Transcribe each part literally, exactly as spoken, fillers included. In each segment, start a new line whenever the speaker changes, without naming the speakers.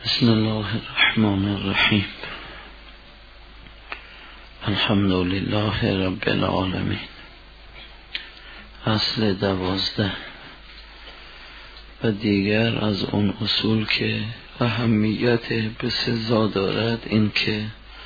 بسم الله الرحمن الرحیم. الحمد لله رب العالمین. اصل دوازده و دیگر از اون اصول که اهمیت به سزا دارد این که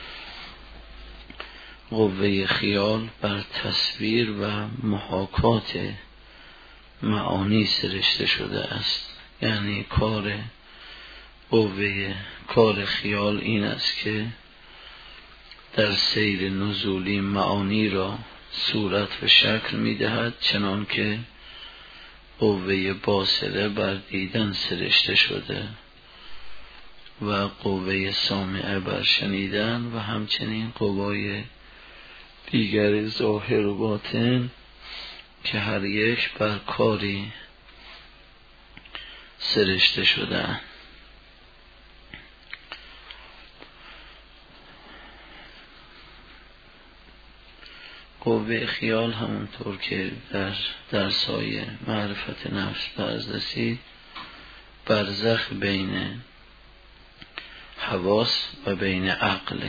قوه خیال بر تصویر و محاکات معانی سرشته شده است. یعنی کار قوه کار خیال این است که در سیر نزولی معانی را صورت و شکل می دهد، چنان که قوه باصره بر دیدن سرشته شده و قوه سامعه بر شنیدن و همچنین قوای دیگر ظاهر و باطن که هر یک بر کاری سرشته شده. قوه خیال همونطور که در درسای معرفت نفس باز رسید برزخ بین حواس و بین عقل،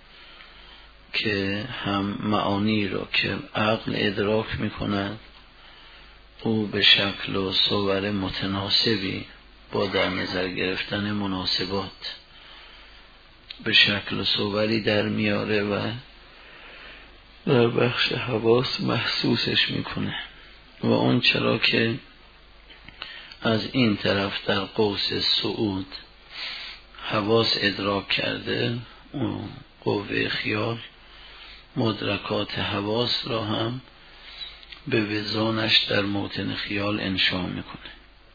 که هم معانی را که عقل ادراک می کند او به شکل و صور متناسبی با در نظر گرفتن مناسبات به شکل و صوری در میاره و در بخش حواس محسوسش میکنه و اون چرا که از این طرف در قوس صعود حواس ادراک کرده، اون قوه خیال مدرکات حواس را هم به وزانش در موطن خیال انشا میکنه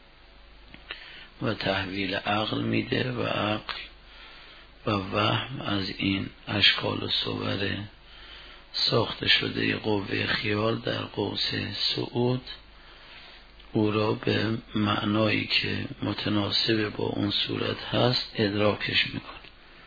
و تحویل عقل میده و عقل و وهم از این اشکال و صور ساخته شده قوه خیال در قوس صعود او را به معنایی که متناسب با اون صورت هست ادراکش میکنه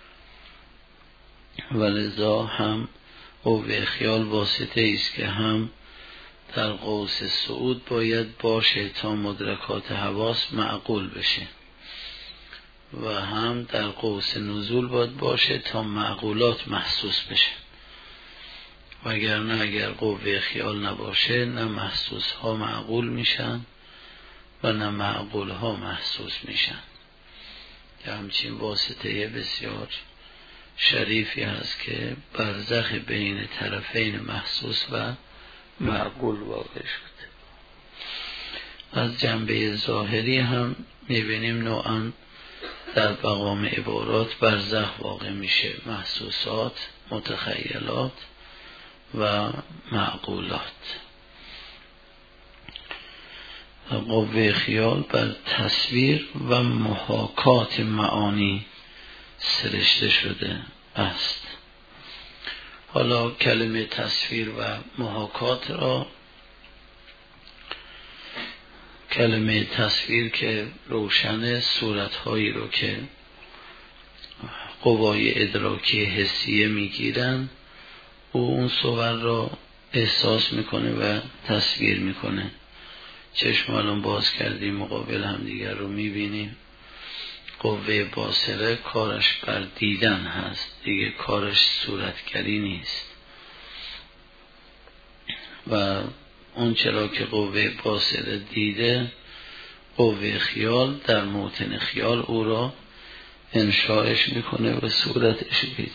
و لذا هم قوه خیال واسطه است که هم در قوس صعود باید باشه تا مدرکات حواس معقول بشه و هم در قوس نزول باید باشه تا معقولات محسوس بشه، وگرنه اگر قوه خیال نباشه نه محسوس ها معقول میشن و نه معقول ها محسوس میشن. که همچین واسطه بسیار شریفی هست که برزخ بین طرفین محسوس و معقول واقع شد. از جنبه ظاهری هم میبینیم نوعا در مقام عبارات برزخ واقع میشه، محسوسات، متخیلات و معقولات. قوه خیال بر تصویر و محاکات معانی سرشته شده است. حالا کلمه تصویر و محاکات را، کلمه تصویر که روشن صورتهایی رو که قوای ادراکی حسیه میگیرن او اون صور را احساس میکنه و تصویر میکنه. چشم الان باز کردیم مقابل هم دیگر رو میبینیم. قوه باصره کارش بر دیدن هست، دیگه کارش صورتگری نیست و اون چرا که قوه باصره دیده، قوه خیال در موطن خیال او را انشاءش میکنه و صورتش میده.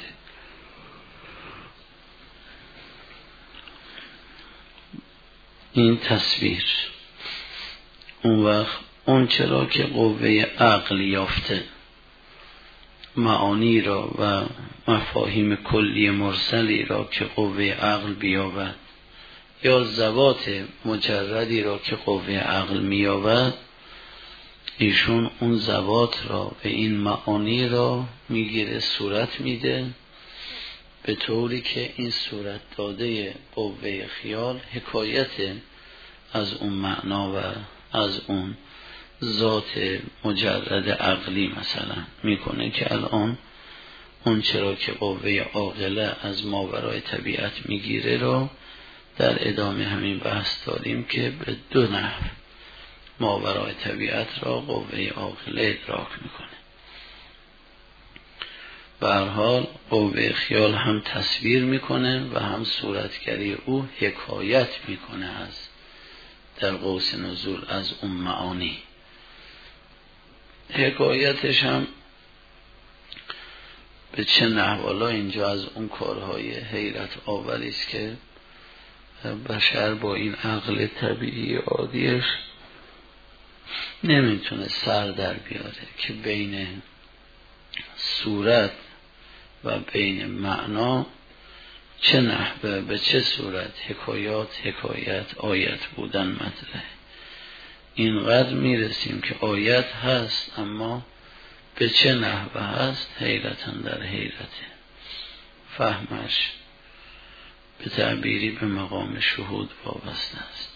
این تصویر. اون وقت اون چرا که قوه عقل یافته معانی را و مفاهیم کلی مرسلی را که قوه عقل بیابد یا ذوات مجردی را که قوه عقل میابد، ایشون اون ذوات را به این معانی را میگیره، صورت میده، به طوری که این صورت داده قوه خیال حکایت از اون معنا و از اون ذات مجرد عقلی مثلا میکنه که الان اون چرا که قوه عاقله از ماورای طبیعت میگیره رو در ادامه همین بحث داریم که به دو نحو ماورای طبیعت را قوه عاقله ادراک میکنه. به هر حال قوه خیال هم تصویر میکنه و هم صورتگری او حکایت میکنه از در قوس نزول از اون معانی. حکایتش هم به چه نحوالا اینجا از اون کارهای حیرت آوری است که بشر با این عقل طبیعی عادیش نمیتونه سر در بیاره که بین صورت و بین معنا چه نحوه به چه صورت حکایات حکایت آیت بودن مطرحه. اینقدر میرسیم که آیت هست اما به چه نحوه هست حیرتاً در حیرته. فهمش به تعبیری به مقام شهود وابسته است.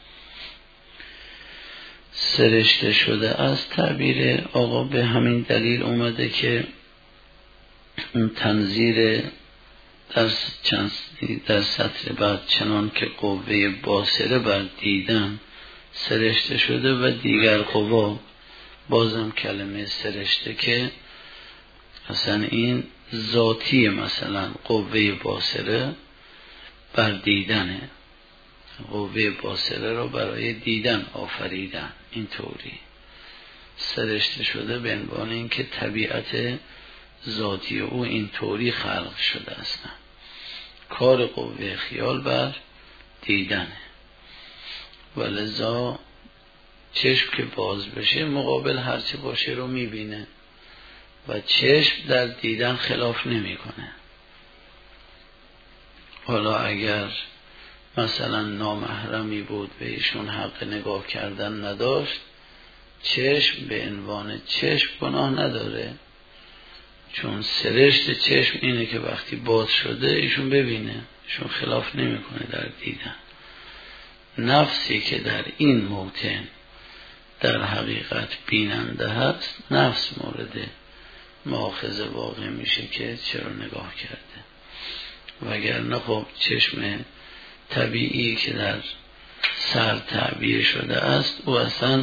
سرشته شده از تعبیر آقا به همین دلیل اومده که اون تنظیر در, در سطر بعد چنان که قوه باصره بر دیدن سرشته شده و دیگر قوا، بازم کلمه سرشته که اصلا این ذاتی، مثلا قوه باصره بر دیدنه، قوه باصره رو برای دیدن آفریدن، این طوری سرشته شده به عنوان این که طبیعت ذاتی او این طوری خلق شده است. کار قوه خیال بر دیدنه و لذا چشم که باز بشه مقابل هرچه باشه رو میبینه و چشم در دیدن خلاف نمیکنه. حالا اگر مثلا نامحرمی بود به ایشون حق نگاه کردن نداشت، چشم به عنوان چشم گناه نداره، چون سرشت چشم اینه که وقتی باز شده ایشون ببینه، ایشون خلاف نمیکنه در دیدن. نفسی که در این موطن در حقیقت بیننده هست، نفس مورد مؤاخذه واقع میشه که چرا نگاه کرده، وگرنه خب چشم طبیعی که در سر تعبیر شده است او اصلا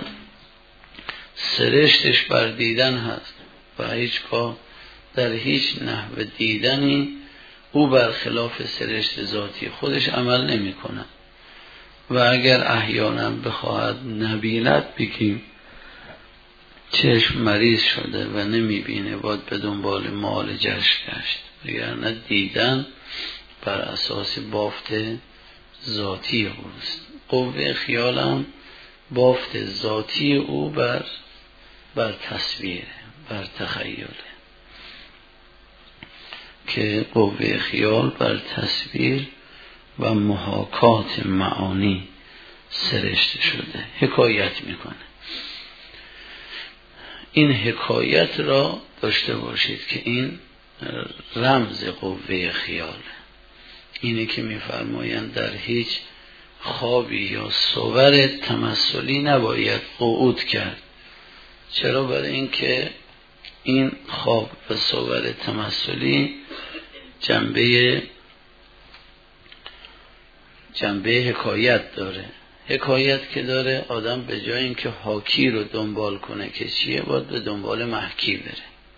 سرشتش بر دیدن هست و هیچگاه در هیچ نحو دیدنی او برخلاف سرشت ذاتی خودش عمل نمی کنه. و اگر احیانا بخواهد نبیند بگیم چشم مریض شده و نمی بینه، باید به دنبال معالجش گشت، وگرنه دیدن بر اساس بافت ذاتی اوست. قوه خیالم بافت ذاتی او بر بر تصویره، بر تخیله، که قوه خیال بر تصویر و محاکات معانی سرشته شده، حکایت میکنه. این حکایت را داشته باشید که این رمز قوه خیال، اینه که میفرمایند در هیچ خوابی یا صور تمثلی نباید قعود کرد. چرا؟ برای اینکه این خواب و صور تمثلی جنبه جنبه حکایت داره. حکایت که داره، آدم به جای اینکه حاکی رو دنبال کنه که چیه، باید به دنبال محکی بره.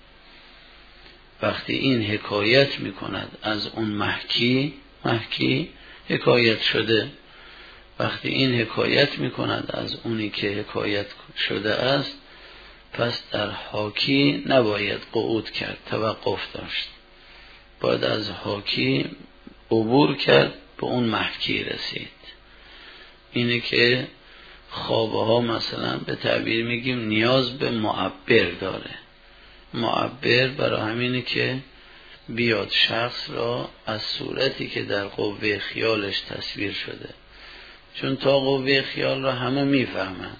وقتی این حکایت میکند از اون محکی، محکی حکایت شده. وقتی این حکایت میکند از اونی که حکایت شده است، پس در حاکی نباید قعود کرد، توقف داشت، باید از حاکی عبور کرد، به اون محکی رسید. اینه که خوابه ها مثلا به تعبیر میگیم نیاز به معبر داره. معبر برای همینه که بیاد شخص را از صورتی که در قوه خیالش تصویر شده، چون تا قوه خیال را همه میفهمن.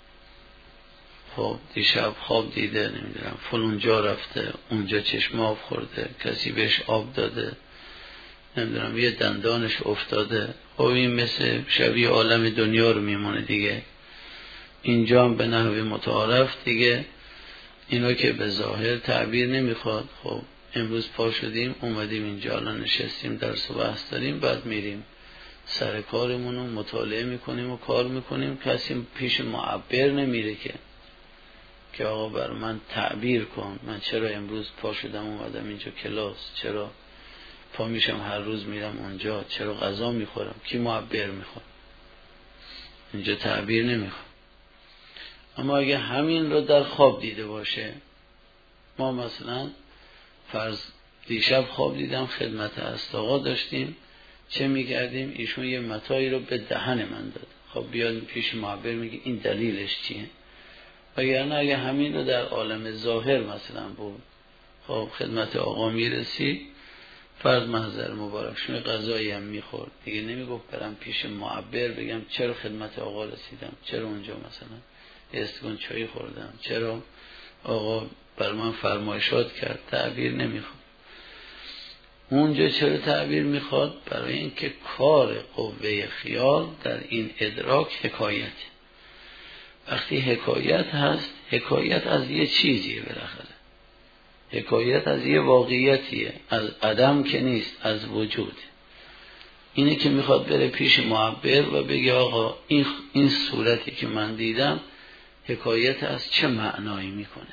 خب دیشب خواب دیده، نمیدونم فلان جا رفته، اونجا چشم آب خورده، کسی بهش آب داده، نمیدونم یه دندانش افتاده. خب این مثل شبیه عالم دنیا رو میمونه دیگه. اینجا هم به نحو متعارف دیگه اینو که به ظاهر تعبیر نمیخواد. خب امروز پا شدیم اومدیم اینجا، الان نشستیم درس و بحث داریم، بعد میریم سر کارمون رو مطالعه میکنیم و کار میکنیم. کسی پیش معبر نمیره که که آقا بر من تعبیر کن، من چرا امروز پا شدم اومدم اینجا کلاس، چرا پا میشم هر روز میرم اونجا، چرا غذا میخورم، کی معبر میخواد؟ اینجا تعبیر نمیخواد. اما اگه همین رو در خواب دیده باشه، ما مثلا فرض دیشب خواب دیدم خدمت استاقا داشتیم، چه میکردیم؟ ایشون یه متاعی رو به دهن من داد، خب بیاد پیش معبر میگه این دلیلش چیه؟ وگرنه اگه همین رو در عالم ظاهر مثلا بود، خب خدمت آقا میرسی، فرض محضر مبارک شما غذایی هم میخورد، دیگه نمیگفت برم پیش معبر بگم چرا خدمت آقا رسیدم، چرا اونجا مثلا استگون چایی خوردم، چرا آقا بر من فرمایشات کرد. تعبیر نمیخواد. اونجا چرا تعبیر میخواد؟ برای اینکه کار قوه خیال در این ادراک حکایت. وقتی حکایت هست، حکایت از یه چیزیه، بالاخره حکایت از یه واقعیتیه، از عدم که نیست، از وجود. اینه که میخواد بره پیش معبر و بگه آقا این این صورتی که من دیدم حکایت از چه معنایی میکنه،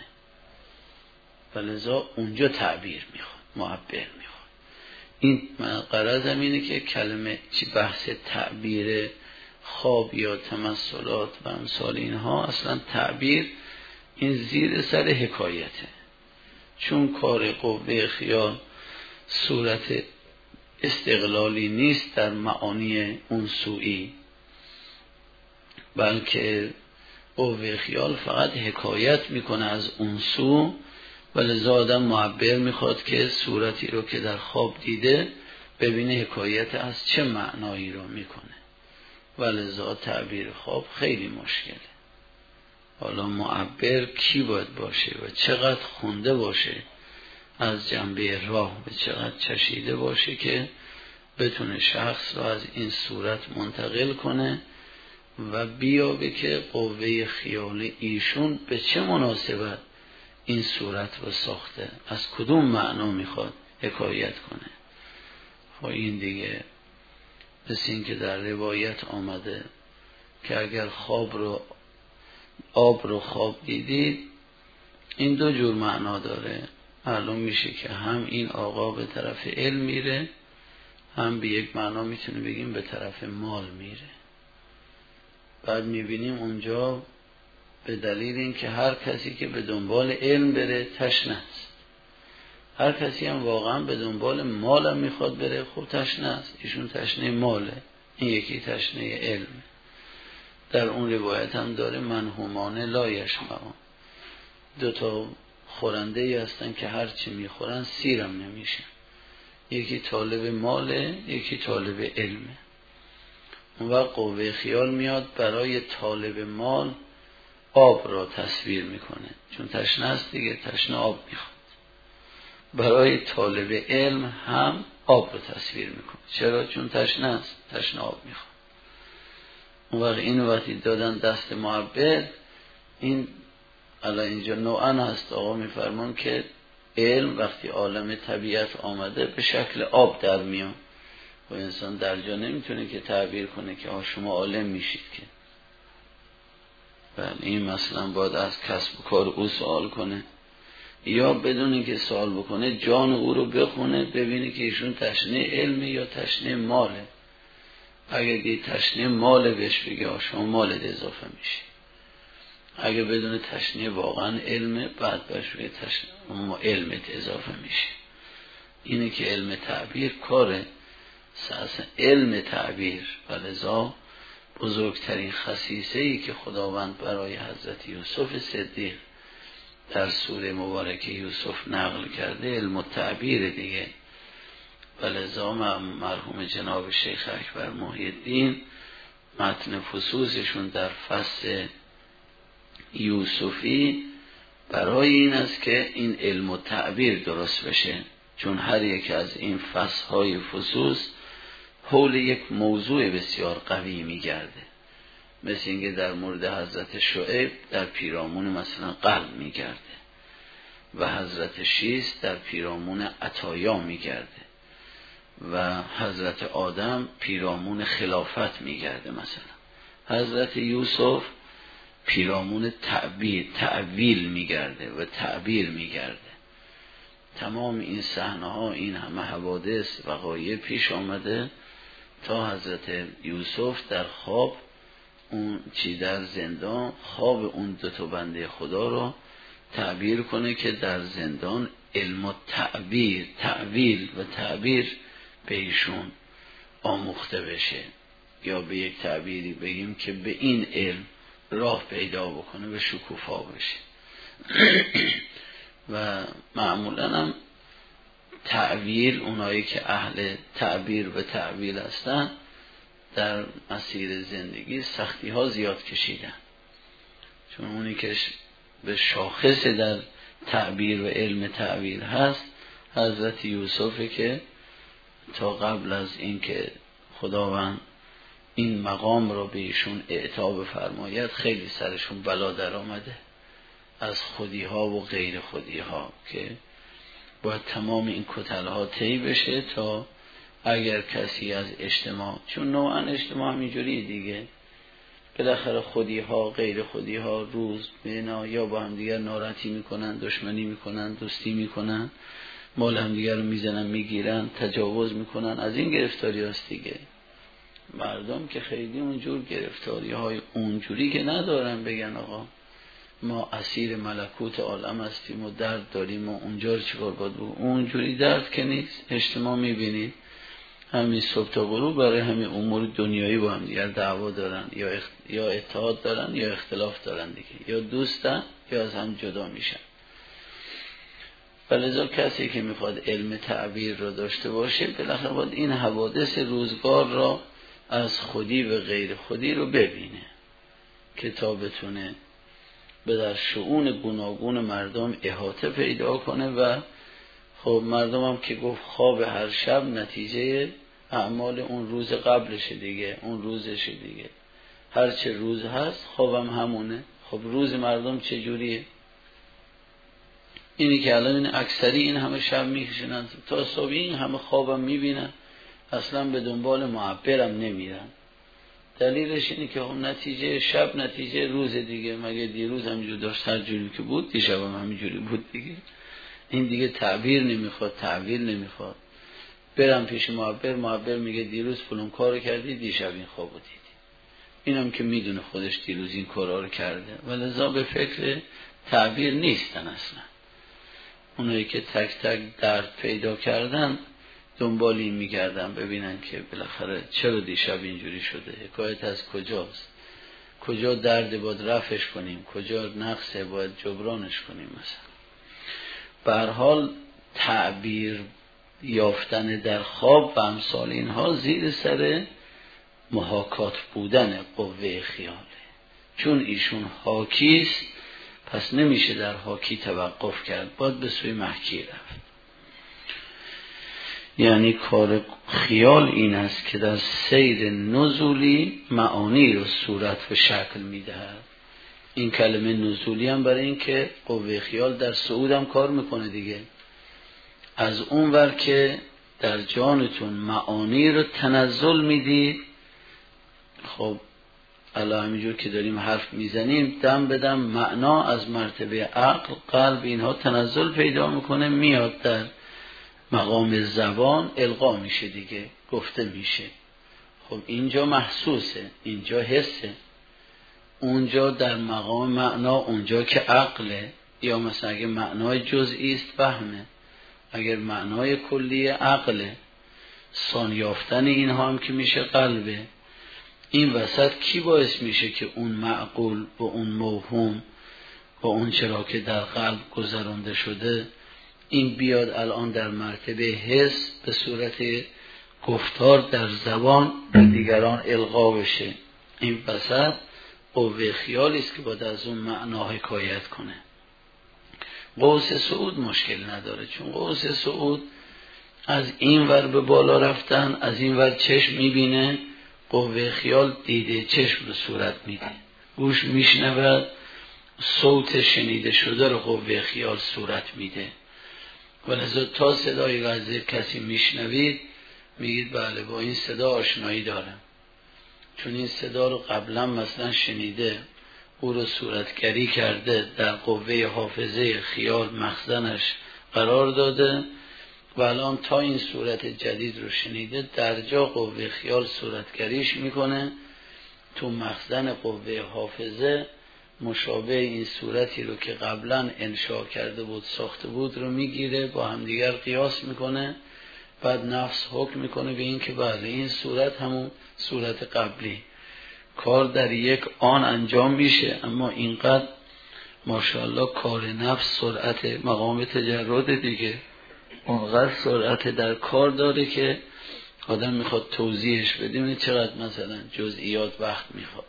ولذا اونجا تعبیر میخواد، معبر میخواد. این من غرضم اینه که کلمه چی بحث تعبیر خواب یا تمثلات و امثال اینها، اصلا تعبیر این زیر سر حکایته، چون کار قوه خیال صورت استقلالی نیست در معانی اون سوئی، بلکه قوه خیال فقط حکایت میکنه از اون سو، ولذا آدم معبر میخواد که صورتی رو که در خواب دیده ببینه حکایت از چه معنایی رو میکنه، ولذا تعبیر خواب خیلی مشکله. حالا معبر کی باید باشه و چقدر خونده باشه از جنبه راه و چقدر چشیده باشه که بتونه شخص رو از این صورت منتقل کنه و بیابه که قوه خیال ایشون به چه مناسبت این صورت رو ساخته، از کدوم معنا میخواد حکایت کنه. و این دیگه مثل این که در روایت آمده که اگر خواب رو آب رو خواب دیدید، این دو جور معنا داره. معلوم میشه که هم این آقا به طرف علم میره، هم به یک معنا میتونه بگیم به طرف مال میره. بعد میبینیم اونجا به دلیل این که هر کسی که به دنبال علم بره تشنه است، هر کسی هم واقعا به دنبال مال هم میخواد بره، خب تشنه است. ایشون تشنه ماله، این یکی تشنه علم. در اون روایت هم داره منهومانه لا یشبعان، دو تا خورنده ای هستن که هر چی میخورن سیرم نمیشن، یکی طالب ماله، یکی طالب علمه. اون وقت قوه خیال میاد برای طالب مال آب را تصویر میکنه، چون تشنه است دیگه، تشنه آب میخواد. برای طالب علم هم آب را تصویر میکنه، چرا؟ چون تشنه است، تشنه آب میخواد. اون وقت این وقتی دادن دست معبر، این الان اینجا نوعا هست. آقا میفرمان که علم وقتی عالم طبیعت آمده به شکل آب در میان و انسان در جا نمیتونه که تعبیر کنه که آه شما عالم میشید که. بله، این مثلا باید از کسب و کار او سوال کنه، یا بدون اینکه سوال بکنه جان او رو بخونه ببینه که ایشون تشنه علمه یا تشنه ماله. اگه دید تشنه ماله بهش بگه آه شما مالت اضافه میشی. اگه بدون تشنه واقعا علمه بعد بهش بگه تشنه ما علمت اضافه میشی. اینه که علم تعبیر کاره، اساسا علم تعبیر. ولذا بزرگترین خصیصه ای که خداوند برای حضرت یوسف صدیق در سوره مبارکه یوسف نقل کرده علم التعبیر دیگه. ولذا مرحوم جناب شیخ اکبر محی الدین متن فصوصشون در فصل یوسفی برای این است که این علم التعبیر درست بشه، چون هر یک از این فصلهای فصوص حول یک موضوع بسیار قوی میگرده. مثل اینکه در مورد حضرت شعیب در پیرامون مثلا قلب میگرده و حضرت شیس در پیرامون عطایا میگرده و حضرت آدم پیرامون خلافت میگرده. مثلا حضرت یوسف پیرامون تعبیر تعویل میگرده و تعبیر میگرده. تمام این صحنه ها، این همه حوادث وقایع پیش آمده تا حضرت یوسف در خواب اون چی در زندان خواب اون دو تا بنده خدا رو تعبیر کنه که در زندان علم و تعبیر تعویل و تعبیر به ایشون آموخته بشه، یا به یک تعبیری بگیم که به این علم راه پیدا بکنه، به شکوفا بشه. و معمولا هم تعویل، اونایی که اهل تعبیر و تعویل هستن در مسیر زندگی سختی ها زیاد کشیدن، چون اونی که به شاخص در تعبیر و علم تعبیر هست حضرت یوسف که تا قبل از اینکه خداوند این مقام رو به ایشون اعطا بفرماید خیلی سرشون بلا در آمده از خودی ها و غیر خودی ها، که باید تمام این کتل ها طی بشه تا اگر کسی از اجتماع، چون نوعا اجتماع همینجوری دیگه، بالاخره خودی ها غیر خودی ها روز بینا یا با هم دیگر ناراحتی میکنن، دشمنی میکنن، دوستی میکنن، مال هم دیگر رو میزنن میگیرن، تجاوز میکنن. از این گرفتاری هست دیگه. مردم که خیلی اونجور گرفتاری های اونجوری که ندارن بگن آقا ما اسیر ملکوت عالم هستیم و درد داریم و اونجا رو چیکار باید بود، اونجوری درد که نیست. اجتماع میبینید همین صبح تا غروب برای همین امور دنیایی با هم دیگر دعوا دارن، یا اخ... یا اتحاد دارن یا اختلاف دارن دیگه، یا دوستن یا از هم جدا میشن. ولذا کسی که میخواد علم تعبیر رو داشته باشه بالاخره باید این حوادث روزگار را از خودی و غیر خودی رو ببینه که تا بتونه به در شؤون گوناگون مردم احاطه پیدا کنه. و خب مردم هم که گفت خواب هر شب نتیجه اعمال اون روز قبلشه دیگه، اون روزشه دیگه، هر چه روز هست خوابم همونه. خب روز مردم چه جوریه؟ اینی که الان این اکثری این همه شب میکشنن تا صبح، این همه خوابم میبینن، اصلا به دنبال معبرم نمیرن. دلیلش اینه که هم نتیجه شب نتیجه روز دیگه، مگه دیروز همینجور داشت هر جوری که بود دیشب هم همینجوری بود دیگه. این دیگه تعبیر نمیخواد، تعبیر نمیخواد. برم پیش معبر، معبر میگه دیروز فلان کارو کردی، دیشب این خوابو دیدی. اینم که میدونه خودش دیروز این کارا رو کرده، ولذا به فکر تعبیر نیستن اصلا. اونایی که تک تک درد پیدا کردن دنبال این میگردن ببینن که بالاخره چرا دیشب اینجوری شده، حکایت از کجاست، کجا درد باید رفعش کنیم، کجا نقصه باید جبرانش کنیم. مثلا به هر حال تعبیر یافتن در خواب و امثال اینها زیر سر محاکات بودن قوه خیاله. چون ایشون حاکیست پس نمیشه در حاکی توقف کرد، باید به سوی محکی رفت. یعنی کار خیال این است که در سیر نزولی معانی رو صورت و شکل میدهد. این کلمه نزولی هم برای این که قوه خیال در صعود هم کار میکنه دیگه. از اون ور که در جانتون معانی رو تنزل میدید، خب الله همینجور که داریم حرف میزنیم دم بدم معنا از مرتبه عقل قلب اینها تنزل پیدا میکنه، میاد در مقام زبان القا میشه دیگه، گفته میشه. خب اینجا محسوسه، اینجا حسه، اونجا در مقام معنا، اونجا که عقله. یا مثلا اگه معنای جزئی است فهمه، اگر معنای کلی عقله، سان یافتن اینها هم که میشه قلبه. این وسط کی باعث میشه که اون معقول و اون موهوم و اون چرا که در قلب گذرانده شده این بیاد الان در مرتبه حس به صورت گفتار در زبان به دیگران القا بشه. این وسط قوه خیالی است که باید از اون معنا حکایت کنه. قوس صعود مشکل نداره، چون قوس صعود از این ور به بالا رفتن، از این ور چشم میبینه، قوه خیال دیده چشم رو صورت میده، گوش میشنود، صوت شنیده شده رو قوه خیال صورت میده. ولذا تا صدای غزه کسی میشنوید میگید بله با این صدا آشنایی دارم، چون این صدا رو قبلا مثلا شنیده، او رو صورتگری کرده، در قوه حافظه خیال مخزنش قرار داده و الان تا این صورت جدید رو شنیده در جا قوه خیال صورتگریش میکنه، تو مخزن قوه حافظه مشابه این صورتی رو که قبلا انشاء کرده بود ساخته بود رو میگیره، با همدیگر قیاس میکنه، بعد نفس حکم میکنه به این که بله این صورت همون صورت قبلی. کار در یک آن انجام میشه، اما اینقدر ماشاءالله کار نفس سرعت مقام تجرد دیگه، اونقدر سرعت در کار داره که آدم میخواد توضیحش بدیم چقدر مثلا جزئیات وقت میخواد.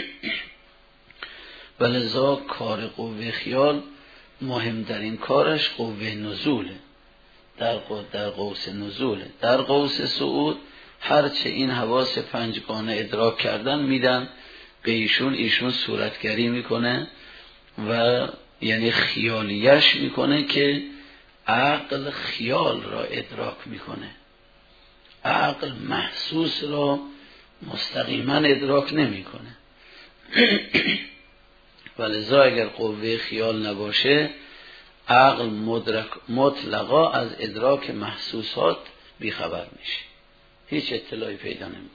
ولذا کار قوه خیال مهمترین کارش قوه نزوله، در در قوس نزوله. در قوس صعود هرچه این حواس پنجگانه ادراک کردن میدن به ایشون، ایشون صورتگری میکنه و یعنی خیالیش میکنه که عقل خیال را ادراک میکنه، عقل محسوس را مستقیما ادراک نمیکنه. ولذا اگر قوه خیال نباشه عقل مدرک مطلقا از ادراک محسوسات بیخبر میشه، هیچ اطلاعی پیدا نمیکنه.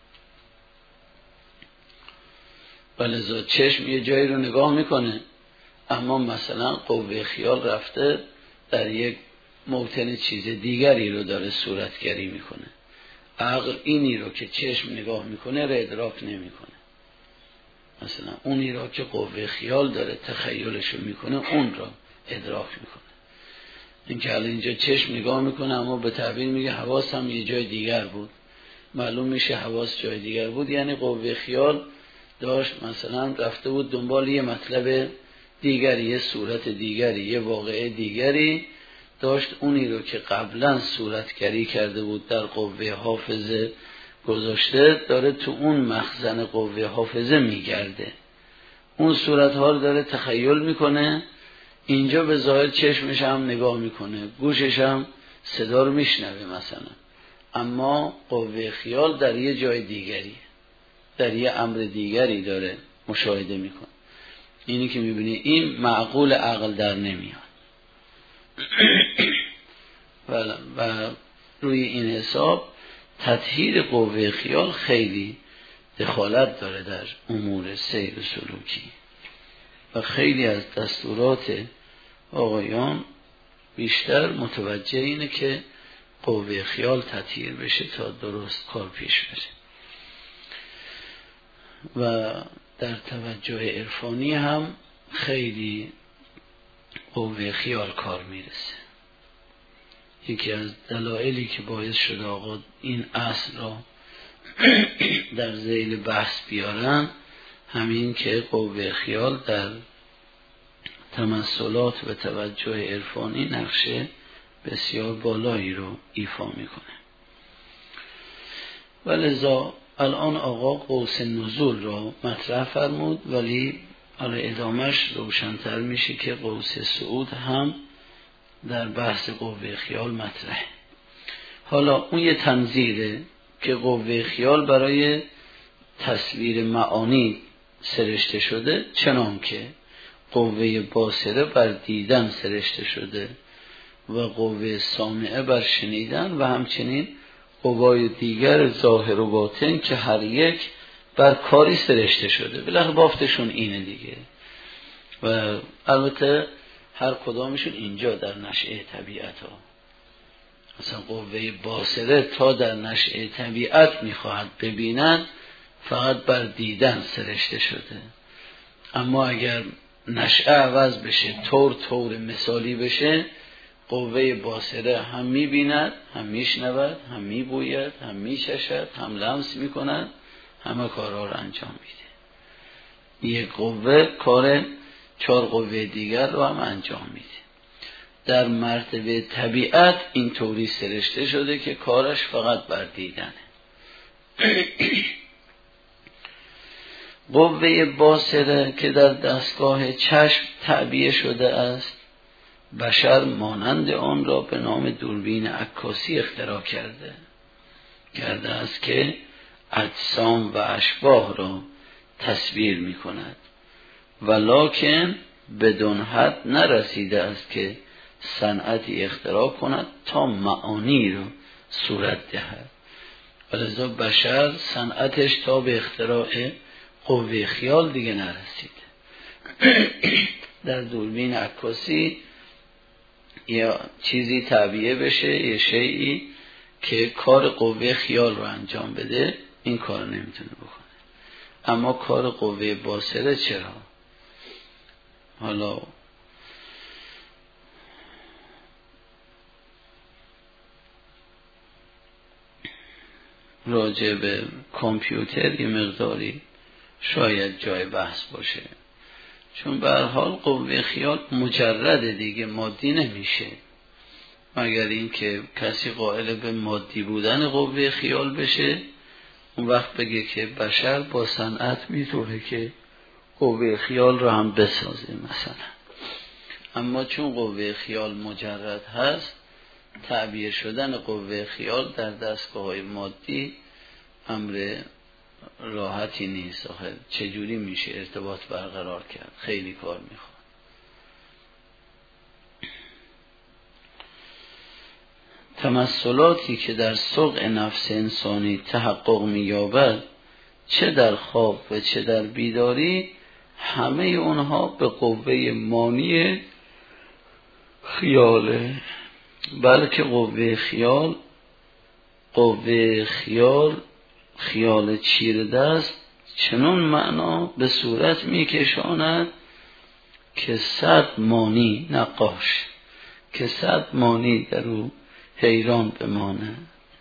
ولذا چشم یه جایی رو نگاه میکنه، اما مثلا قوه خیال رفته در یک موطن چیز دیگری رو داره صورتگری میکنه، عقل اینی رو که چشم نگاه میکنه رو ادراک نمیکنه. مثلا اونی را که قوه خیال داره تخیلشو میکنه اون را ادراک میکنه. این که الان اینجا چشم نگاه میکنه اما به تعبیر میگه حواس هم یه جای دیگر بود، معلوم میشه حواس جای دیگر بود، یعنی قوه خیال داشت مثلا رفته بود دنبال یه مطلب دیگری، یه صورت دیگری، یه واقعه دیگری، داشت اونی رو که قبلا صورتگری کرده بود در قوه حافظه گذاشته داره تو اون مخزن قوه حافظه میگرده، اون صورتها رو داره تخیل میکنه. اینجا به ظاهر چشمش هم نگاه میکنه، گوشش هم صدا رو میشنوه مثلا، اما قوه خیال در یه جای دیگری، در یه امر دیگری داره مشاهده میکنه. اینی که میبینی این معقول عقل در نمیاد. و, و روی این حساب تطهیر قوه خیال خیلی دخالت داره در امور سیر سلوکی و خیلی از دستورات آقایان بیشتر متوجه اینه که قوه خیال تطهیر بشه تا درست کار پیش بره. و در توجه عرفانی هم خیلی قوه خیال کار میرسه. یکی از دلایلی که باعث شده آقا این اصل را در ذیل بحث بیارن همین که قوه خیال در تمثلات و توجه عرفانی نقشه بسیار بالایی رو ایفا میکنه. ولذا الان آقا قوس نزول رو مطرح فرمود، ولی حالا ادامش روشن‌تر میشه که قوس صعود هم در بحث قوه خیال مطرحه. حالا اون یه تنظیره که قوه خیال برای تصویر معانی سرشته شده، چنان که قوه باصره بر دیدن سرشته شده و قوه سامعه بر شنیدن و همچنین قوای دیگر ظاهر و باطن که هر یک بر کاری سرشته شده. بالاخره بافتشون اینه دیگه. و البته هر کدامشون اینجا در نشأه طبیعت ها، مثلا قوه باصره تا در نشأه طبیعت میخواهد ببینن فقط بر دیدن سرشته شده، اما اگر نشأه عوض بشه، طور طور مثالی بشه، قوه باصره هم میبیند، هم میشنود، هم میبوید، هم میچشد، هم لمس میکند، همه کارها رو انجام میده. یک قوه کار چهار قوه دیگر رو هم انجام میده. در مرتبه طبیعت این طوری سرشته شده که کارش فقط بر دیدنه. قوه باصره که در دستگاه چشم تعبیه شده است، بشر مانند آن را به نام دوربین عکاسی اختراع کرده کرده است که اجسام و اشباح را تصویر می کند ولکن بدون حد نرسیده است که صنعتی اختراع کند تا معانی رو صورت دهد. ولذا بشر صنعتش تا به اختراع قوه خیال دیگه نرسیده. در دوربین عکاسی یا چیزی تعبیه بشه، یه شیئی که کار قوه خیال رو انجام بده، این کار نمیتونه بکنه. اما کار قوه باصره چرا؟ حالا راجع به کامپیوتر یه مقداری شاید جای بحث باشه، چون به هر حال قوه خیال مجرد دیگه، مادی نمیشه، مگر این که کسی قائل به مادی بودن قوه خیال بشه، اون وقت بگه که بشر با صنعت میتونه که قوه خیال رو هم بسازه مثلا. اما چون قوه خیال مجرد هست، تعبیه شدن قوه خیال در دستگاه‌های مادی امر راحتی نیست. آخه چجوری میشه ارتباط برقرار کرد؟ خیلی کار میخواد. تمثلاتی که در سوق نفس انسانی تحقق می‌یابد، چه در خواب و چه در بیداری، همه اونها به قوه مانی خیاله. بلکه قوه خیال قوه خیال خیال چیره دست چنون معنا به صورت میکشاند که صد مانی نقاش، که صد مانی در او حیران بمانه.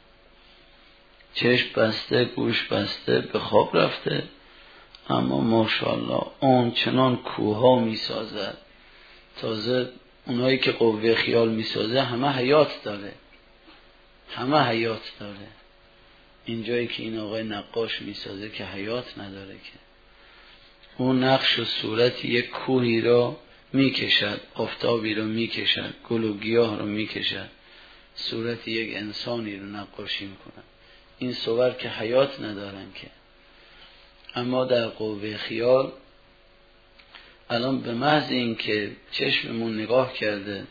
چشم بسته، گوش بسته، به خواب رفته، اما ماشاءالله اون چنان کوها میسازد. تازه اونایی که قوه خیال میسازه همه حیات داره، همه حیات داره. اینجایی که این آقای نقاش میسازه که حیات نداره، که اون نقش و صورت یک کوهی را میکشد، آفتابی را میکشد، گل و گیاه را میکشد، صورت یک انسانی رو نقاشی میکنن. این صور که حیات ندارن که. اما در قوه خیال الان به محض این که چشممون نگاه کرده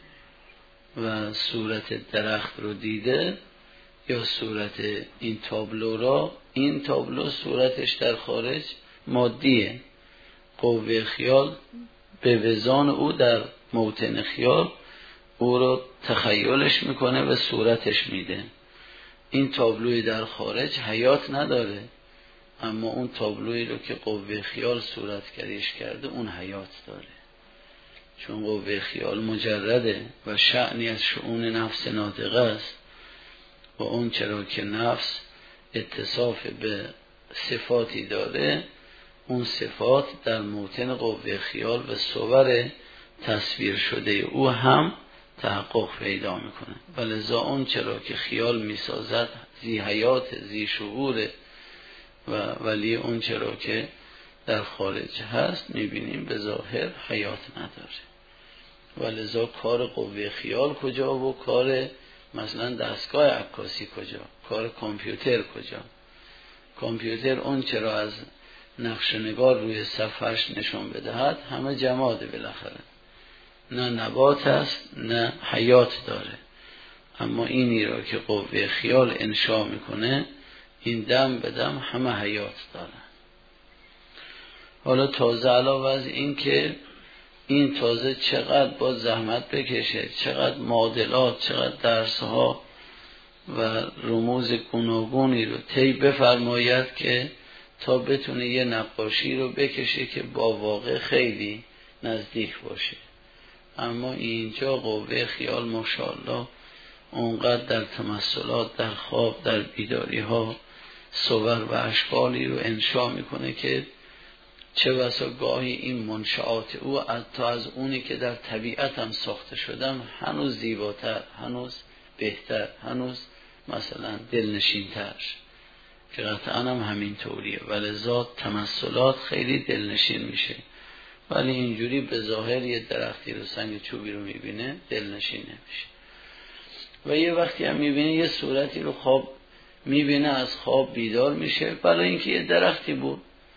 و صورت درخت رو دیده یا صورت این تابلو را، این تابلو صورتش در خارج مادیه. قوه خیال به وزان او در موطن خیال او رو تخیلش میکنه و صورتش میده. این تابلوی در خارج حیات نداره، اما اون تابلوی رو که قوه خیال صورتگریش کرده اون حیات داره. چون قوه خیال مجرده و شأنی از شؤون نفس ناطقه است و اون چرا که نفس اتصاف به صفاتی داره، اون صفات در موطن قوه خیال و صور تصویر شده او هم تحقق پیدا میکنه. ولذا اون چرا که خیال میسازد زی حیات، زی شعور، و ولی اون چرا که در خارج هست میبینیم به ظاهر حیات نداره. ولذا کار قوه خیال کجا و کار مثلا دستگاه عکاسی کجا؟ کار کامپیوتر کجا؟ کامپیوتر اون چرا از نقش نگار روی صفحش نشون بدهد همه جماده بالاخره، نه نبات است نه حیات داره. اما اینی را که قوه خیال انشا میکنه، این دم به دم همه حیات داره. حالا تازه علاوه از این که این تازه چقدر با زحمت بکشه، چقدر معادلات، چقدر درسها و رموز گوناگونی رو طی بفرماید که تا بتونه یه نقاشی رو بکشه که با واقع خیلی نزدیک باشه. اما اینجا قوه خیال ماشاءالله اونقدر در تمثلات، در خواب، در بیداری ها صور و اشکالی رو انشا میکنه که چه بسا گاهی این منشآت او تا از اونی که در طبیعت هم ساخته شدم هنوز زیباتر، هنوز بهتر، هنوز مثلا دلنشین‌تر، که قطعا هم همین طوریه. ولذا تمثلات خیلی دلنشین میشه، ولی اینجوری به ظاهر یه درختی رو، سنگ چوبی رو میبینه دلنشین نمیشه. و یه وقتی هم میبینه یه صورتی رو خواب میبینه، از خواب بیدار میشه، برای اینکه یه درختی بود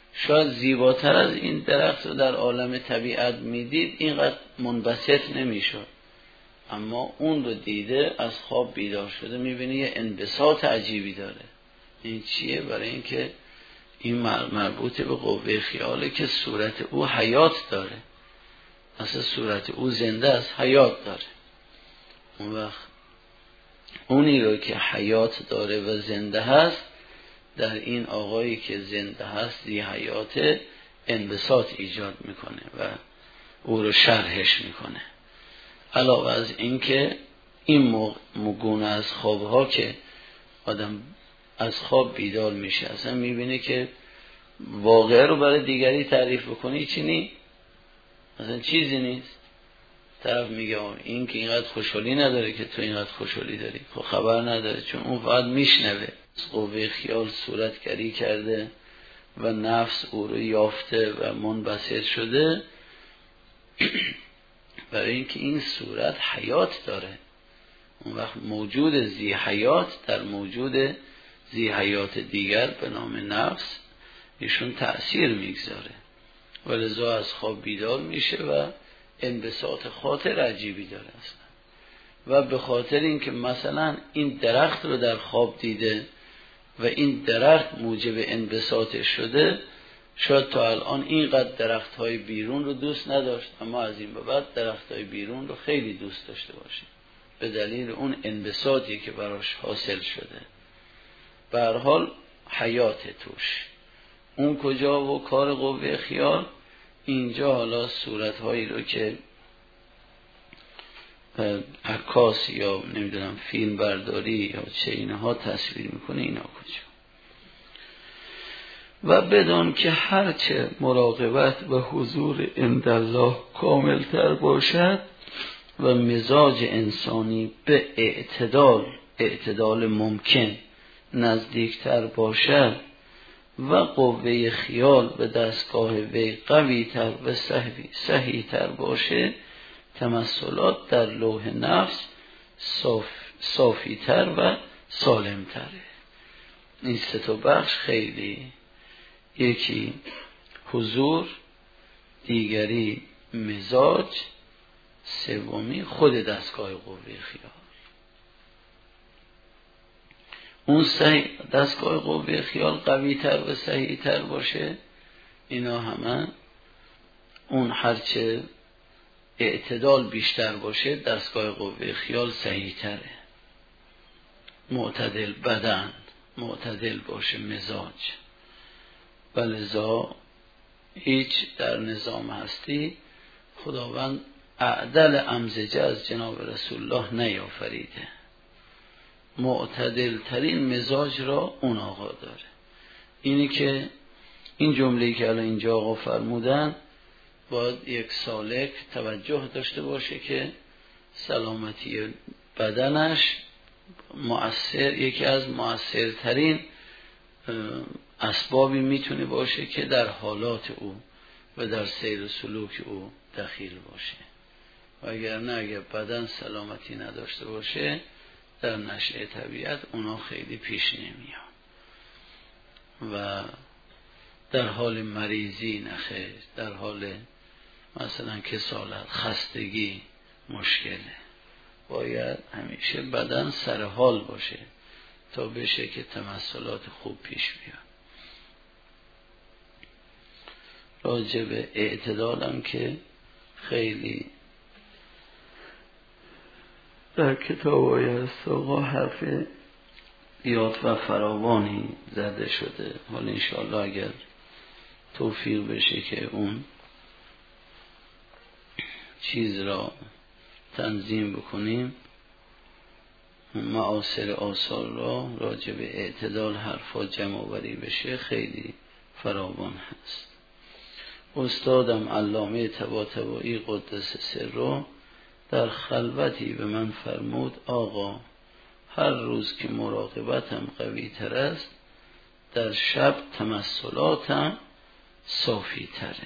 شاید زیباتر از این درخت رو در عالم طبیعت میدید اینقدر منبسط نمیشد، اما اون رو دیده از خواب بیدار شده، میبینی یه انبساط عجیبی داره. این چیه؟ برای اینکه این مربوط به قوه خیاله که صورت او حیات داره، اصلا صورت او زنده است، حیات داره. اون وقت اونی رو که حیات داره و زنده هست در این آقایی که زنده هست زی حیات انبساط ایجاد میکنه و او رو شرحش میکنه. علاوه از این که این مگونه از خوابها که آدم از خواب بیدار میشه اصلا میبینه که واقعه رو برای دیگری تعریف بکنی چی نی؟ اصلا چیزی نیست. طرف میگه این که اینقدر خوشحالی نداره که تو اینقدر خوشحالی داری، خب خبر نداره، چون اون فقط میشنوه. قوه خیال صورتگری کرده و نفس او رو یافته و منبسط شده برای اینکه این صورت حیات داره. اون وقت موجود زی حیات در موجود زی حیات دیگر به نام نفس ایشون تأثیر میگذاره و لذا از خواب بیدار میشه و انبساط خاطر عجیبی داره اصلا. و به خاطر اینکه مثلا این درخت رو در خواب دیده و این درخت موجب انبساطش شده، شاید تا الان اینقدر درخت های بیرون رو دوست نداشت، اما از این به بعد درخت های بیرون رو خیلی دوست داشته باشه به دلیل اون انبساطی که براش حاصل شده. به هر حال حیات توش. اون کجا و کار قوه خیال اینجا حالا صورتهایی رو که عکاس یا نمیدونم فیلم برداری یا چه اینها تصویر میکنه، اینا کجا. و بدون که هرچه مراقبت و حضور عند الله کاملتر باشد و مزاج انسانی به اعتدال اعتدال ممکن نزدیکتر باشد و قوه خیال به دستگاه وی قوی تر و صحیح تر باشه، تمثلات در لوح نفس صاف، صافی تر و سالم تره. این سه تا بخش خیلی، یکی حضور، دیگری مزاج، سومی خود دستگاه قوه خیال. اون صحیح دستگاه قوه خیال قوی تر و صحیح تر باشه، اینا همه اون هرچه اعتدال بیشتر باشه دستگاه قوه خیال صحیح تره. معتدل بدن، معتدل باشه مزاج. ولذا هیچ در نظام هستی خداوند اعدل امزجه از جناب رسول الله نیافریده. معتدل ترین مزاج را اون آقا داره. اینی که این جمله‌ای که الان اینجا آقا فرمودن باید یک سالک توجه داشته باشه که سلامتی بدنش مؤثر، یکی از مؤثرترین اسبابی میتونه باشه که در حالات او و در سیر و سلوک او دخیل باشه. و اگر نه، اگر بدن سلامتی نداشته باشه در نشأه طبیعت اونا خیلی پیش نمیاد و در حال مریضی نخیر، در حال مثلا کسالت، خستگی مشکله. باید همیشه بدن سر حال باشه تا بشه که تمثلات خوب پیش بیاد. راجع به اعتدالم که خیلی در کتاب هست آقا حرف یاد و فراوانی زده شده. حالا انشاءالله اگر توفیق بشه که اون چیز را تنظیم بکنیم، معاصر آثار را راجع به اعتدال حرفا جمع آوری بشه، خیلی فراوان هست. استادم علامه طباطبایی قدس سره در خلوتی به من فرمود آقا هر روز که مراقبتم قوی تر است در شب تمثلاتم صافی تره.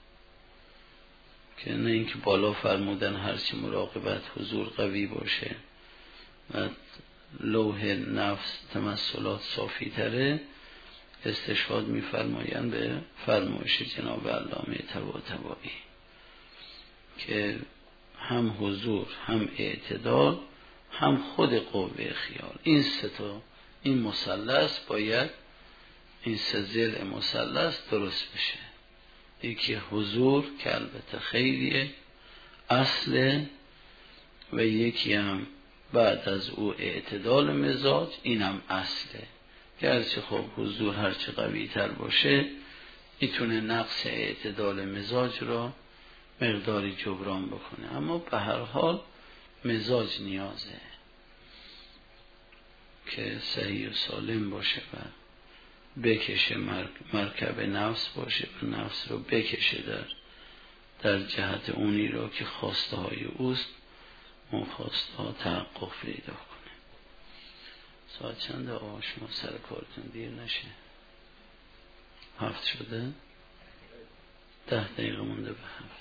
که نه اینکه بالا فرمودن هرچی مراقبت حضور قوی باشه و لوح نفس تمثلات صافی تره، استشهاد می‌فرمایند به فرمایش جناب علامه طباطبایی که هم حضور، هم اعتدال، هم خود قوه خیال، این سه تا، این مثلث باید، این سه ضلع مثلث درست بشه. یکی حضور که البته خیلیه اصله، و یکی هم بعد از او اعتدال مزاج، اینم اصله که هرچه خب حضور هرچه قوی تر باشه میتونه نقص اعتدال مزاج را مقداری جبران بکنه. اما به هر حال مزاج نیازه که صحیح و سالم باشه و بکشه، مرکب نفس باشه و نفس رو بکشه در در جهت اونی را که خواسته های اوست، اون خواسته ها تحقق پیدا کنه. ساعت چنده آقا شما سر کارتون دیر نشه؟ هفت شده؟ ده دقیقه مونده به هفت.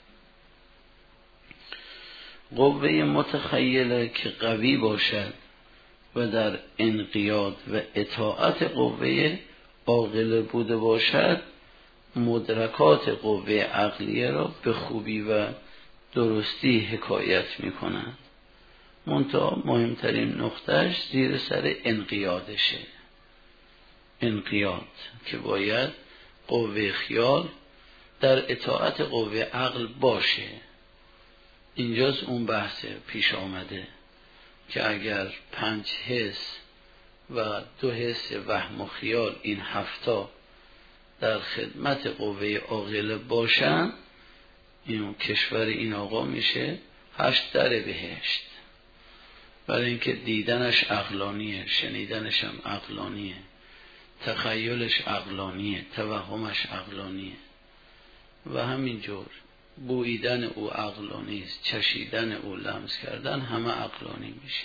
قوه متخیله که قوی باشد و در انقیاد و اطاعت قوه عاقله بوده باشد، مدرکات قوه عقلیه را به خوبی و درستی حکایت می کنند. منتها مهمترین نقطهش زیر سر انقیادشه. انقیاد که باید قوه خیال در اطاعت قوه عقل باشه. اینجاست اون بحث پیش آمده که اگر پنج حس و دو حس وهم و خیال، این هفتا در خدمت قوه عاقله باشن، این کشور این آقا میشه هشت در بهشت. برای اینکه دیدنش عقلانیه، شنیدنش هم عقلانیه، تخیلش عقلانیه، توهمش عقلانیه و همینجور بویدن او عقلانی است، چشیدن او، لمس کردن همه عقلانی میشه.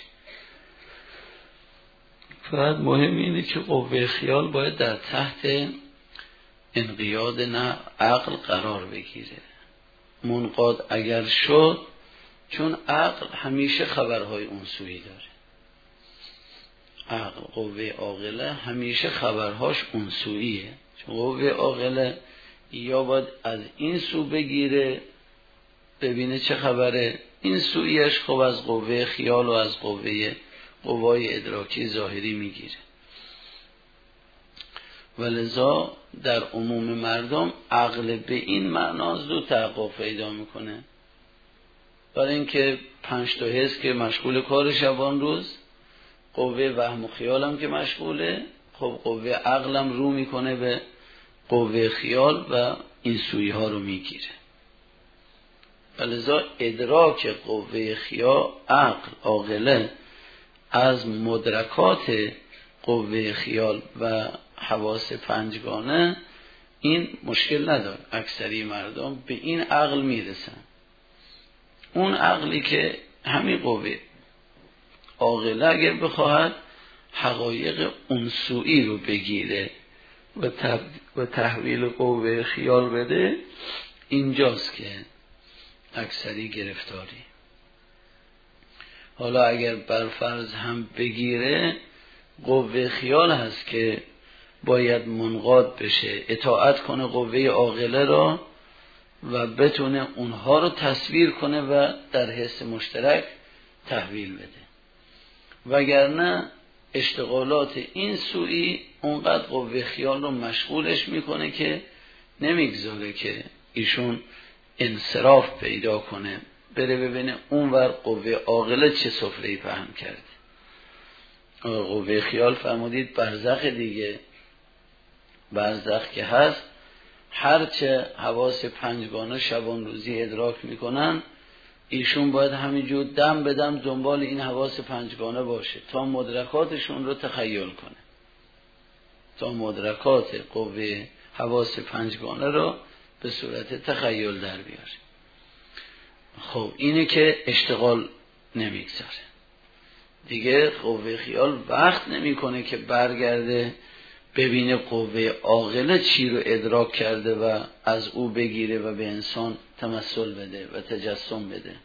فقط مهم اینه که قوه خیال باید در تحت انقیاد نه عقل قرار بگیره. منقاد اگر شد، چون عقل همیشه خبرهای اونسویی داره، عقل قوه عاقله همیشه خبرهاش اونسوییه، چون قوه عاقله یا باید از این سو بگیره ببینه چه خبره، این سویش خب از قوه خیال و از قوه قوای ادراکی ظاهری میگیره. ولذا در عموم مردم عقل به این معنا زود تحقق پیدا میکنه، برای اینکه پنج تا حس که مشغول کار شبان روز، قوه وهم و خیالم که مشغوله، خب قوه عقلم رو میکنه به قوه خیال و این سویی ها رو میگیره. ولذا ادراک قوه خیال عقل عاقله از مدرکات قوه خیال و حواس پنجگانه این مشکل نداره. اکثری مردم به این عقل میرسن. اون عقلی که همین قوه عاقله اگر بخواهد حقایق اونسویی رو بگیره و, و تحویل قوه خیال بده، اینجاست که اکثری گرفتاری. حالا اگر برفرض هم بگیره، قوه خیال هست که باید منقاد بشه، اطاعت کنه قوه عاقله را و بتونه اونها رو تصویر کنه و در حس مشترک تحویل بده. وگرنه اشتغالات این سویی اونقدر قوه خیال رو مشغولش میکنه که نمیگذاره که ایشون انصراف پیدا کنه، بره ببینه اونور قوه عاقله چه سفره‌ای پهن کرده. قوه خیال فرمودید برزخ دیگه، برزخ که هست هرچه حواس پنجگانه شبان روزی ادراک میکنن، ایشون باید همینجور دم به دم دنبال این حواس پنجگانه باشه تا مدرکاتشون رو تخیل کنه، تا مدرکات قوه حواس پنجگانه رو به صورت تخیل در بیاره. خب اینه که اشتغال نمیگذاره دیگه. قوه خیال وقت نمیکنه که برگرده ببینه قوه عاقله چی رو ادراک کرده و از او بگیره و به انسان تمثل بده و تجسم بده.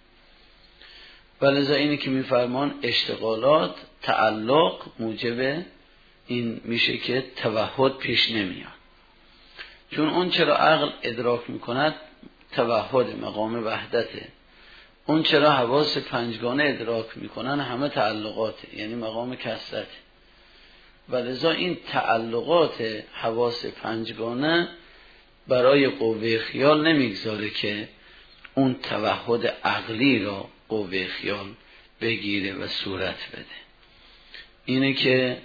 ولذا اینه که میفرمان اشتغالات تعلق موجب این میشه که توحد پیش نمیاد. چون اون چرا عقل ادراک میکند توحد مقام وحدته، اون چرا حواس پنجگانه ادراک میکنن همه تعلقاته، یعنی مقام کثرته. و لذا این تعلقات حواس پنجگانه برای قوه خیال نمیگذاره که اون توحد عقلی را قوه خیال بگیره و صورت بده. اینه که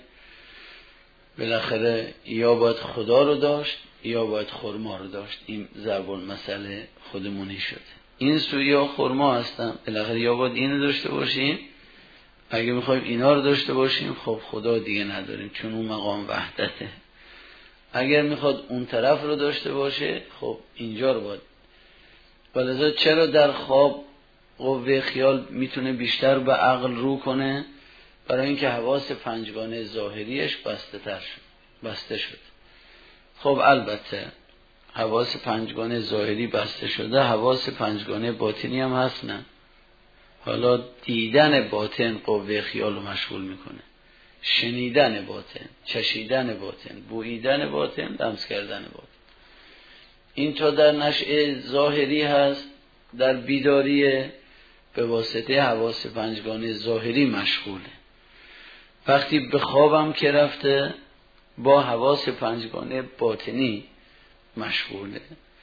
بالاخره یا باید خدا رو داشت یا باید خرما رو داشت. این ضرب المثل خودمونی شده. این سوی یا خرما هستن، بالاخره یا باید اینو داشته باشیم، اگه میخوایم اینا رو داشته باشیم خب خدا دیگه نداریم چون اون مقام وحدته. اگر میخواد اون طرف رو داشته باشه خب اینجا رو باید. ولذا چرا در خواب قوه خیال میتونه بیشتر به عقل رو کنه؟ برای اینکه حواس پنجگانه ظاهریش بسته تر شد، بسته شد. خب البته حواس پنجگانه ظاهری بسته شده، حواس پنجگانه باطنی هم هست نه؟ حالا دیدن باطن قوه خیال رو مشغول میکنه، شنیدن باطن، چشیدن باطن، بوییدن باطن، لمس کردن باطن. این تا در نشأه ظاهری هست، در بیداری به واسطه حواس پنجگانه ظاهری مشغوله. وقتی به خوابم که رفته با حواس پنجگانه باطنی مشغوله،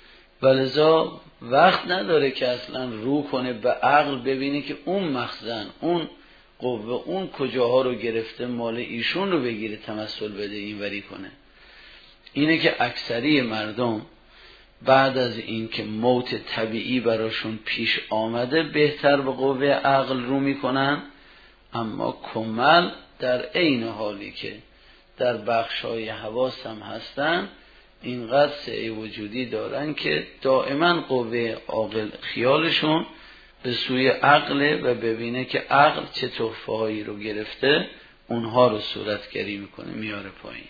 ولذا وقت نداره که اصلا رو کنه به عقل ببینه که اون مخزن، اون قوه، اون کجاها رو گرفته مال ایشون رو بگیره تمثل بده اینوری کنه. اینه که اکثری مردم بعد از این که موت طبیعی براشون پیش آمده بهتر به قوه عقل رو میکنن، اما کمل در عین حالی که در بخشای حواس هم هستن اینقدر سعی وجودی دارن که دائما قوه عاقل خیالشون به سوی عقله و ببینه که عقل چه تحفه هایی رو گرفته اونها رو صورتگری میکنه میاره پایین.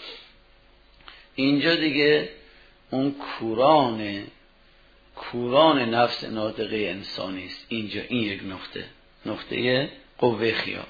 اینجا دیگه اون کوران کوران نفس ناطقه انسانی است. اینجا این یک نقطه نقطه قوه خیال.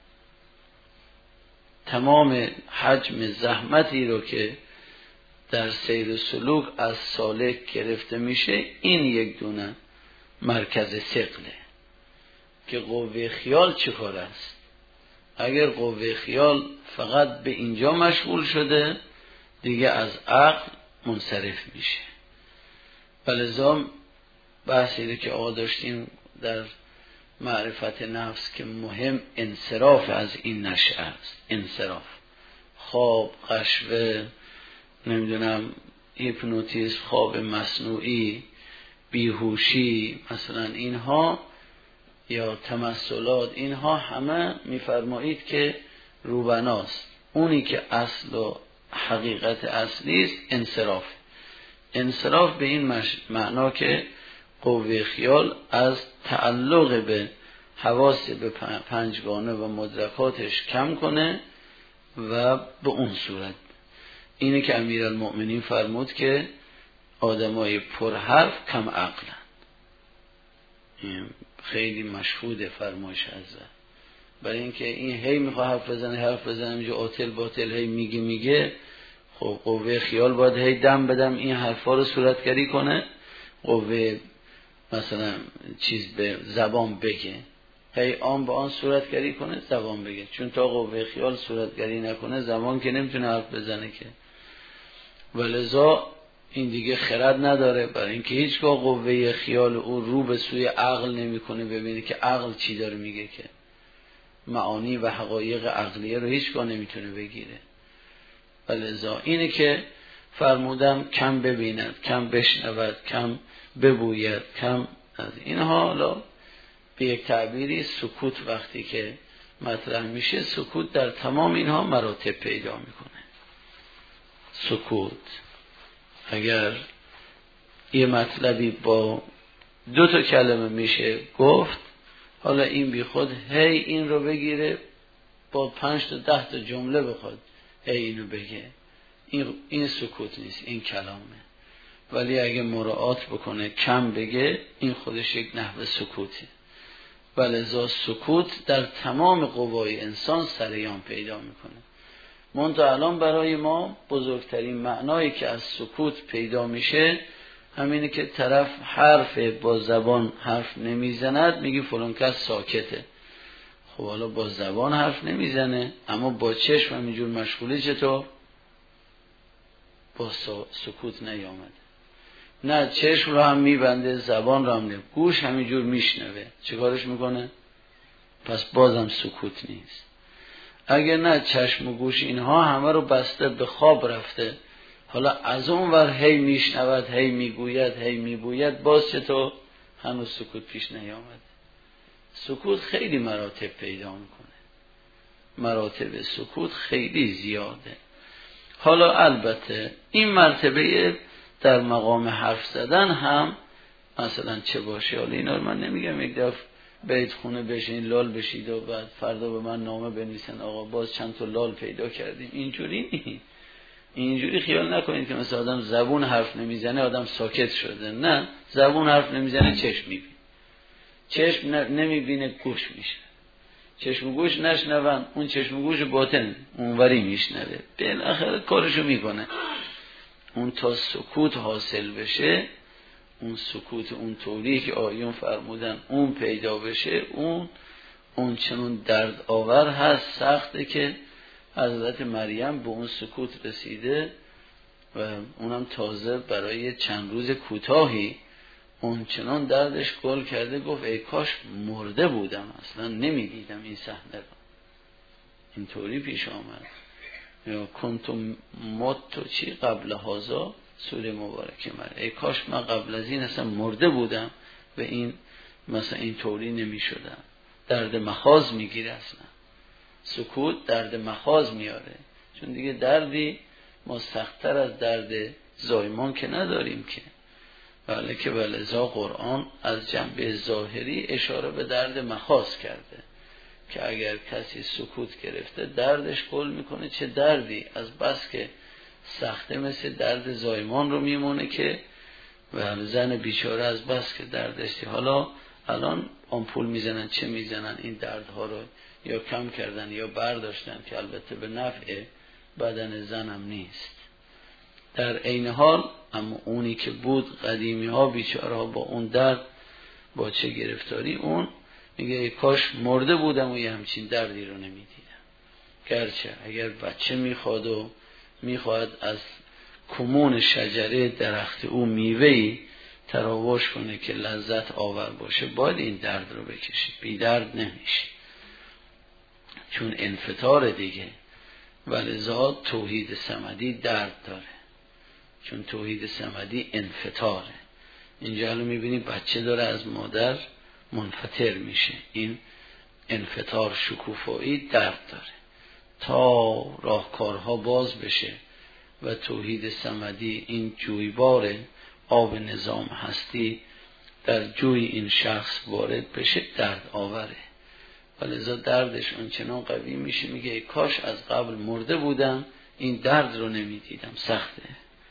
تمام حجم زحمتی رو که در سیر سلوک از سالک گرفته میشه این یک دونه مرکز ثقله که قوه خیال چه کار است. اگر قوه خیال فقط به اینجا مشغول شده دیگه از عقل منصرف میشه. ولذا بحثی که آقا داشتیم در معرفت نفس که مهم انصراف از این نشأه است. انصراف، خواب، غشوه، نمیدونم هیپنوتیزم، خواب مصنوعی، بیهوشی مثلا اینها یا تمثلات، اینها همه میفرمایید که روبناست. اونی که اصل و حقیقت اصلی است انصراف. انصراف به این معنا که قوه خیال از تعلق به حواس به پنجگانه و مدرکاتش کم کنه و به اون صورت. اینه که امیرالمؤمنین فرمود که آدمای پرحرف کم عقلن. خیلی مشهود فرمایش حضرت، برای اینکه این هی میخواد حرف بزنه حرف بزنه اینجا آتل باطل هی میگه میگه خب قوه خیال باید هی دم بدم این حرفا رو صورتگری کنه. قوه مثلا چیز به زبان بگه، هی آن به آن صورتگری کنه، زبان بگه. چون تا قوه خیال صورتگری نکنه زبان که نمیتونه حرف بزنه که. ولذا این دیگه خرد نداره، برای اینکه هیچگاه قوه خیال او رو به سوی عقل نمیکنه ببینه که عقل چی داره میگه، که معانی و حقایق عقلیه رو هیچگاه نمیتونه بگیره. ولذا اینه که فرمودم کم ببیند، کم بشنود، کم ببوید، کم از اینها. حالا به یک تعبیری سکوت وقتی که مطرح میشه، سکوت در تمام اینها مراتب پیدا میکنه. سکوت اگر یه مطلبی با دو تا کلمه میشه گفت، حالا این بی خود هی این رو بگیره با پنج تا ده تا جمله بخواد هی اینو بگه، این, این سکوت نیست، این کلامه. ولی اگه مراعات بکنه کم بگه، این خودش یک نحوه سکوته. ولذا سکوت در تمام قوای انسان سریان پیدا میکنه. منتها الان برای ما بزرگترین معنایی که از سکوت پیدا میشه همینه که طرف حرف با زبان حرف نمیزند، میگی فلان کس ساکته. خب حالا با زبان حرف نمیزنه اما با چشم همینجور مشغوله، چطور؟ با سکوت نیامده. نه چشم رو هم میبنده، زبان رو هم نمیبنده، گوش همینجور میشنوه، چه کارش میکنه؟ پس بازم سکوت نیست. اگر نه چشم و گوش اینها همه رو بسته به خواب رفته، حالا از اون ور هی میشنود، هی میگوید، هی میگوید، باز چطور؟ هنوز سکوت پیش نیامده. سکوت خیلی مراتب پیدا میکنه، مراتب سکوت خیلی زیاده. حالا البته این مرتبه در مقام حرف زدن هم مثلا چه باشه، حالا اینا رو من نمیگم یک دفعه بیت خونه بشین لال بشید و بعد فردا به من نامه بنویسن آقا باز چند تا لال پیدا کردیم، اینجوری نیست. اینجوری خیال نکنید که مثلا آدم زبون حرف نمیزنه آدم ساکت شده. نه، زبون حرف نمیزنه چشم میبینه، چشم نمیبینه گوش میشه، چشم و گوش نشنون، اون چشم و گوش باطن اونوری میشنوه، بالاخره کارشو میکنه. اون تا سکوت حاصل بشه، اون سکوت اون طوری که آیون فرمودن اون پیدا بشه، اون اون چنون درد آور هست، سخته که حضرت مریم به اون سکوت رسیده و اونم تازه برای چند روز کوتاهی. اون چنان دردش گل کرده، گفت ای کاش مرده بودم، اصلا نمیدیدم این صحنه رو. اینطوری پیش آمد یا کنتم مت چی قبل هازا، سوره مبارکه مر، ای کاش من قبل از این اصلا مرده بودم و این مثلا اینطوری نمی شدم. درد مخاض میگیره، اصلا سکوت درد مخاض میاره، چون دیگه دردی ما سخت‌تر از درد زایمان که نداریم که. بله که ولذا قرآن از جنبه ظاهری اشاره به درد مخاض کرده که اگر کسی سکوت گرفته دردش گل میکنه، چه دردی، از بس که سخته مثل درد زایمان رو میمونه که و زن بیچاره از بس که دردشتی. حالا الان آمپول میزنن، چه میزنن، این دردها رو یا کم کردن یا برداشتن که البته به نفع بدن زنم نیست. در عین حال اما اونی که بود قدیمی ها بیچاره ها با اون درد با چه گرفتاری، اون میگه ای کاش مرده بودم و یه همچین دردی رو نمیدیدم. گرچه اگر بچه میخواد و میخواد از کمون شجره درخت او میوهی تراوش کنه که لذت آور باشه، باید این درد رو بکشید، بی درد نمیشه، چون انفطار دیگه. ولذا توحید صمدی درد داره، چون توحید صمدی انفطاره. اینجا الان میبینی بچه داره از مادر منفطر میشه، این انفطار شکوفایی درد داره تا راهکارها باز بشه و توحید صمدی این جویبار آب نظام هستی در جوی این شخص وارد بشه، درد آوره. ولذا دردش اونچنان قوی میشه، میگه ای کاش از قبل مرده بودم این درد رو نمیدیدم، سخته.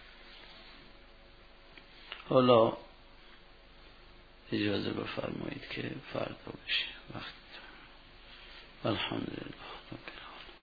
حالا اجازه بفرمایید که فردا بشه وقت. الحمدلله.